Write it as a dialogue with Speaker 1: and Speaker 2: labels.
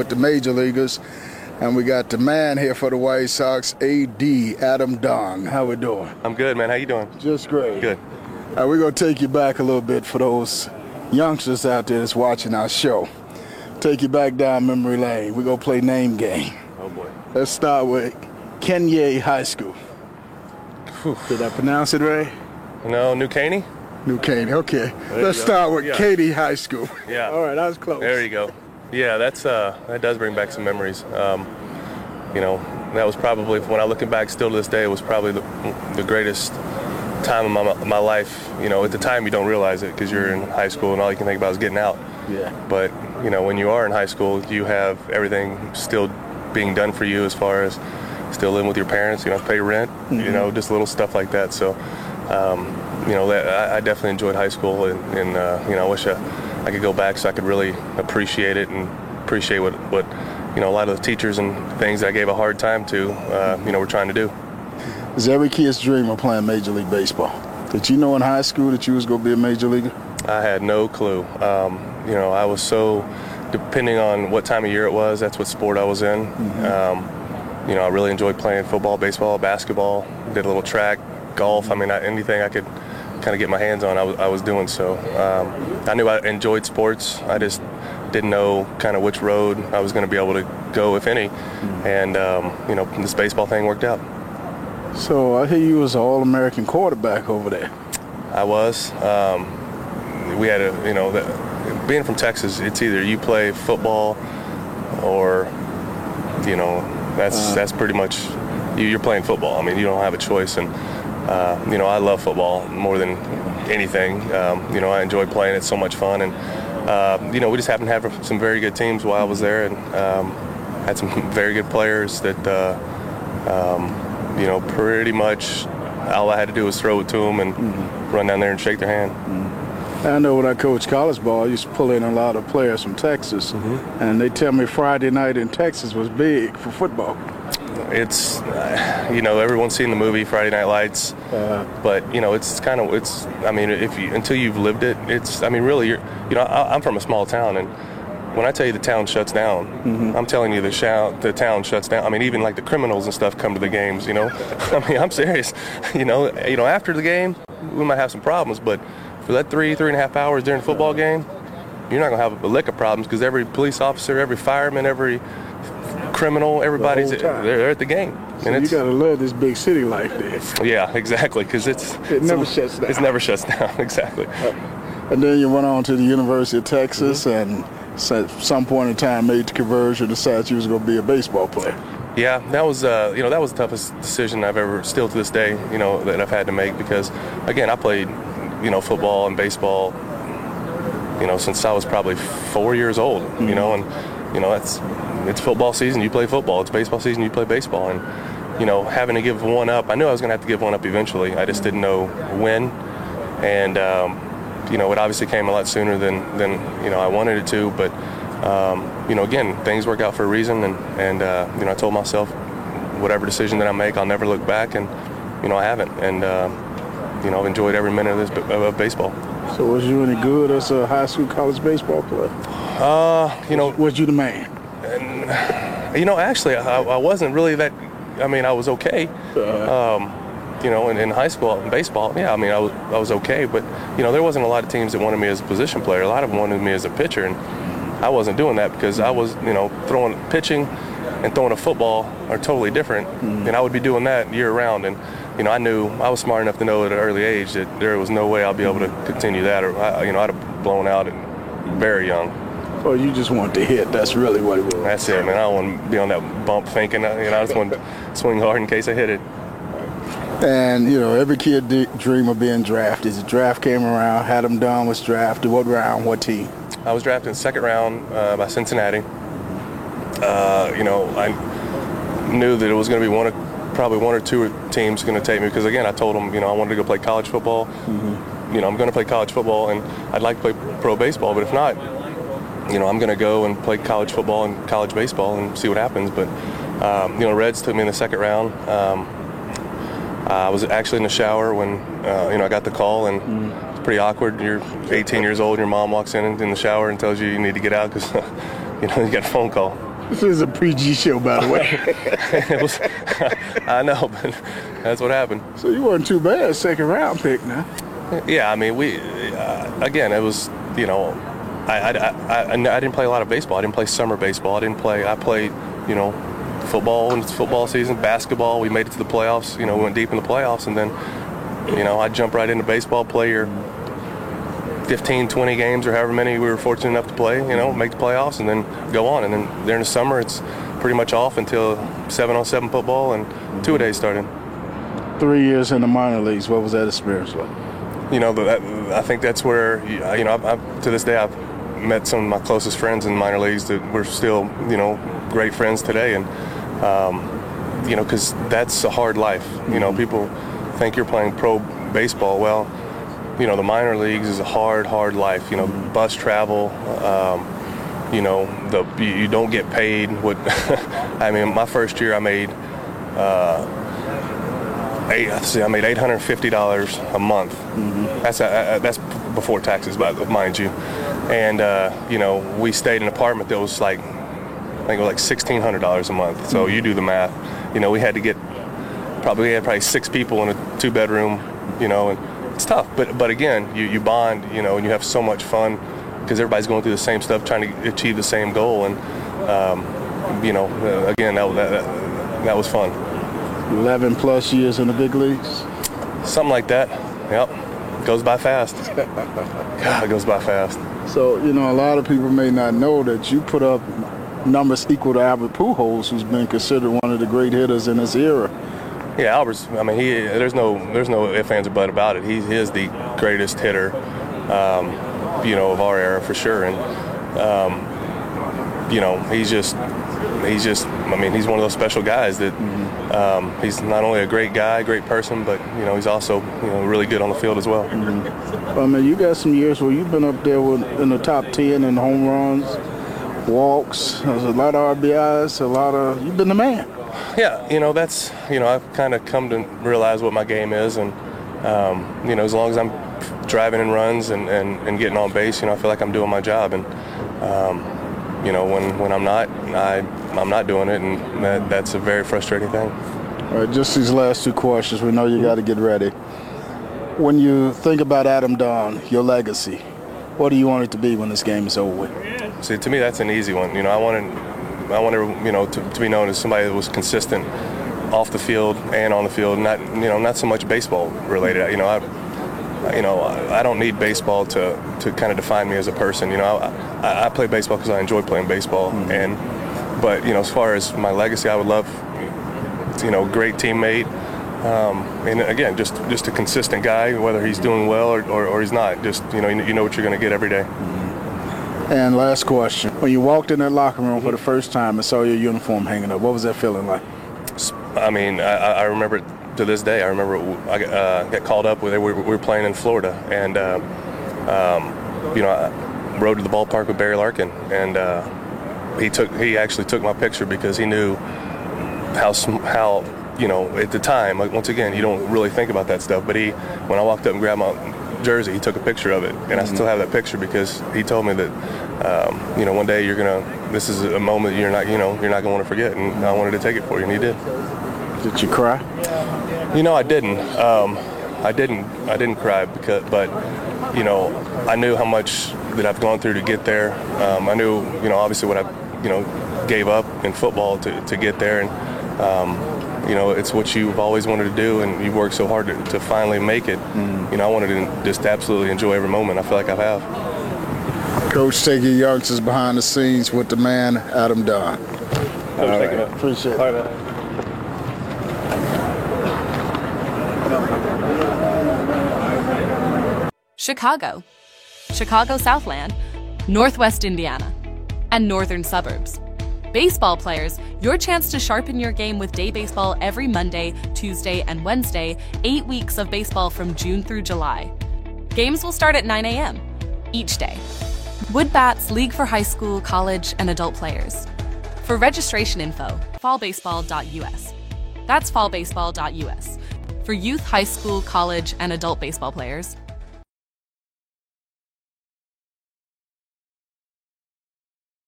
Speaker 1: with the major leaguers. And we got the man here for the White Sox, A.D. Adam Dung. How we doing?
Speaker 2: I'm good, man. How you doing?
Speaker 1: Just great.
Speaker 2: Good.
Speaker 1: We're going to take you back a little bit for those youngsters out there that's watching our show. Take you back down memory lane. We're going to play name game.
Speaker 2: Oh, boy.
Speaker 1: Let's start with Kenye High School.
Speaker 2: Whew.
Speaker 1: Did I pronounce it right?
Speaker 2: No, New Caney?
Speaker 1: New Caney, okay. Let's start with Katy High School.
Speaker 2: Yeah.
Speaker 1: All right, that was close.
Speaker 2: There you go. Yeah, that does bring back some memories. That was probably, when I looking back still to this day, it was probably the greatest time of my life. At the time you don't realize it because you're in high school and all you can think about is getting out.
Speaker 1: Yeah.
Speaker 2: But, when you are in high school, you have everything still being done for you as far as still living with your parents. You don't have to pay rent, just little stuff like that. So, I definitely enjoyed high school and I wish I could go back so I could really appreciate it and appreciate what a lot of the teachers and things that I gave a hard time to, were trying to do.
Speaker 1: Is every kid's dream of playing Major League Baseball? Did you know in high school that you was going to be a Major Leaguer?
Speaker 2: I had no clue. I was so, depending on what time of year it was, that's what sport I was in. I really enjoyed playing football, baseball, basketball, did a little track, golf. Anything I could kind of get my hands on, I was doing so. I knew I enjoyed sports. I just didn't know kind of which road I was going to be able to go, if any. And, this baseball thing worked out.
Speaker 1: So I hear you was an All-American quarterback over there.
Speaker 2: I was. We had being from Texas, it's either you play football or, that's pretty much, you're playing football. You don't have a choice. And, I love football more than anything. I enjoyed playing. It's so much fun. And, we just happened to have some very good teams while I was there and had some very good players that, pretty much all I had to do was throw it to them and run down there and shake their hand.
Speaker 1: I know when I coached college ball, I used to pull in a lot of players from Texas, and they tell me Friday night in Texas was big for football.
Speaker 2: It's, everyone's seen the movie Friday Night Lights, but until you've lived it, really, I'm from a small town, and when I tell you the town shuts down, I'm telling you the town shuts down. Even like the criminals and stuff come to the games, I'm serious. After the game, we might have some problems, but for that 3.5 hours during the football game, you're not going to have a lick of problems because every police officer, every fireman, every criminal, everybody's they're at the game.
Speaker 1: So and you got to love this big city life there.
Speaker 2: Yeah, exactly, because it
Speaker 1: never shuts down.
Speaker 2: It never shuts down, exactly.
Speaker 1: And then you went on to the University of Texas and at some point in time made the conversion, decided you was going to be a baseball player.
Speaker 2: Yeah, that was that was the toughest decision I've ever, still to this day, that I've had to make because, again, I played, football and baseball, since I was probably 4 years old, and, it's football season, you play football. It's baseball season, you play baseball. And, having to give one up, I knew I was going to have to give one up eventually. I just didn't know when. And, it obviously came a lot sooner than I wanted it to. But, again, things work out for a reason. And I told myself, whatever decision that I make, I'll never look back. And, I haven't. And, I've enjoyed every minute of baseball.
Speaker 1: So was you any good as a high school, college baseball player? Was you the man?
Speaker 2: And, actually, I wasn't really that. I was okay. In high school in baseball, yeah. I was okay, but there wasn't a lot of teams that wanted me as a position player. A lot of them wanted me as a pitcher, and I wasn't doing that because I was, pitching and throwing a football are totally different, and I would be doing that year round. And I knew I was smart enough to know at an early age that there was no way I'll be able to continue that, or I'd have blown out very young.
Speaker 1: Well, you just want to hit. That's really what it was.
Speaker 2: That's it, man. I don't want to be on that bump thinking, I just want to swing hard in case I hit it.
Speaker 1: And, every kid dream of being drafted. The draft came around, Adam Dung was drafted. What round, what team?
Speaker 2: I was drafted in the second round by Cincinnati. I knew that it was going to be probably one or two teams going to take me because, again, I told them, I wanted to go play college football. I'm going to play college football, and I'd like to play pro baseball, but if not, I'm going to go and play college football and college baseball and see what happens. But, Reds took me in the second round. I was actually in the shower when, I got the call, and it's pretty awkward. You're 18 years old, your mom walks in the shower and tells you need to get out because, you got a phone call.
Speaker 1: This is a PG show, by the way.
Speaker 2: It was, I know, but that's what happened.
Speaker 1: So you weren't too bad, second round pick now.
Speaker 2: Yeah, I mean, again, it was, you know, I didn't play a lot of baseball. I didn't play summer baseball. I played, you know, football when it's football season, basketball. We made it to the playoffs, you know, went deep in the playoffs, and then, you know, I jumped right into baseball, play your 15, 20 games or however many we were fortunate enough to play, you know, make the playoffs and then go on. And then during the summer, it's pretty much off until 7-on-7 football and two-a-days started.
Speaker 1: 3 years in the minor leagues, what was that experience like?
Speaker 2: You know, I think that's where, you know, to this day I've met some of my closest friends in minor leagues that we're still, you know, great friends today. And, you know, because that's a hard life. You know, people think you're playing pro baseball. Well, you know, the minor leagues is a hard life. You know, bus travel, you know, you don't get paid. I mean, my first year I made $850 a month. That's before taxes, mind you. And you know, we stayed in an apartment that was like, I think it was like $1,600 a month. So you do the math. You know, we had probably 6 people in a 2-bedroom. You know, and it's tough. But again, you bond. You know, and you have so much fun because everybody's going through the same stuff, trying to achieve the same goal. And you know, again, that was fun.
Speaker 1: 11 plus years in the big leagues?
Speaker 2: Something like that. Yep. Goes by fast. God, it goes by fast.
Speaker 1: So, you know, a lot of people may not know that you put up numbers equal to Albert Pujols, who's been considered one of the great hitters in this era.
Speaker 2: Yeah, Albert's, I mean, there's no ifs, ands, or buts about it. He is the greatest hitter, you know, of our era for sure. And, you know, he's just, I mean, he's one of those special guys that he's not only a great guy, great person, but, you know, he's also, you know, really good on the field as well.
Speaker 1: I mean, you got some years where you've been up there in the top 10 in home runs, walks, there's a lot of RBIs, you've been the man.
Speaker 2: Yeah, you know, you know, I've kind of come to realize what my game is, and, you know, as long as I'm driving in runs and getting on base, you know, I feel like I'm doing my job. And, you know, when I'm not, I'm not doing it, and that's a very frustrating thing.
Speaker 1: All right, just these last 2 questions. We know you got to get ready. When you think about Adam Dunn, your legacy, what do you want it to be when this game is over with?
Speaker 2: See, to me, that's an easy one. You know, I want you know, to be known as somebody that was consistent off the field and on the field, not so much baseball related. You know, I don't need baseball to kind of define me as a person. You know, I play baseball because I enjoy playing baseball. But you know, as far as my legacy, I would love, you know, great teammate, and again, just a consistent guy, whether he's doing well or he's not. Just, you know what you're going to get every day.
Speaker 1: And last question: when you walked in that locker room for the first time and saw your uniform hanging up, what was that feeling like?
Speaker 2: I mean, I remember it to this day. I remember I got called up. We were playing in Florida, and you know, I rode to the ballpark with Barry Larkin, and he actually took my picture because he knew how you know, at the time, like, once again, you don't really think about that stuff, but when I walked up and grabbed my jersey, he took a picture of it, and I still have that picture because he told me that you know, one day this is a moment you're not going to want to forget, and I wanted to take it for you, and he did.
Speaker 1: Did you cry?
Speaker 2: You know, I didn't. I didn't cry but you know, I knew how much that I've gone through to get there. I knew, you know, obviously what I, you know, gave up in football to get there, and you know, it's what you've always wanted to do, and you've worked so hard to finally make it. You know, I wanted to just absolutely enjoy every moment. I feel like I have.
Speaker 1: Coach, take your youngsters behind the scenes with the man, Adam Dunn.
Speaker 2: All right.
Speaker 1: Appreciate it.
Speaker 2: All right, man.
Speaker 3: Chicago, Southland, Northwest Indiana, and Northern Suburbs. Baseball players, your chance to sharpen your game with day baseball every Monday, Tuesday, and Wednesday, 8 weeks of baseball from June through July. Games will start at 9 a.m. each day. Wood Bats League for high school, college, and adult players. For registration info, fallbaseball.us. That's fallbaseball.us. For youth, high school, college, and adult baseball players,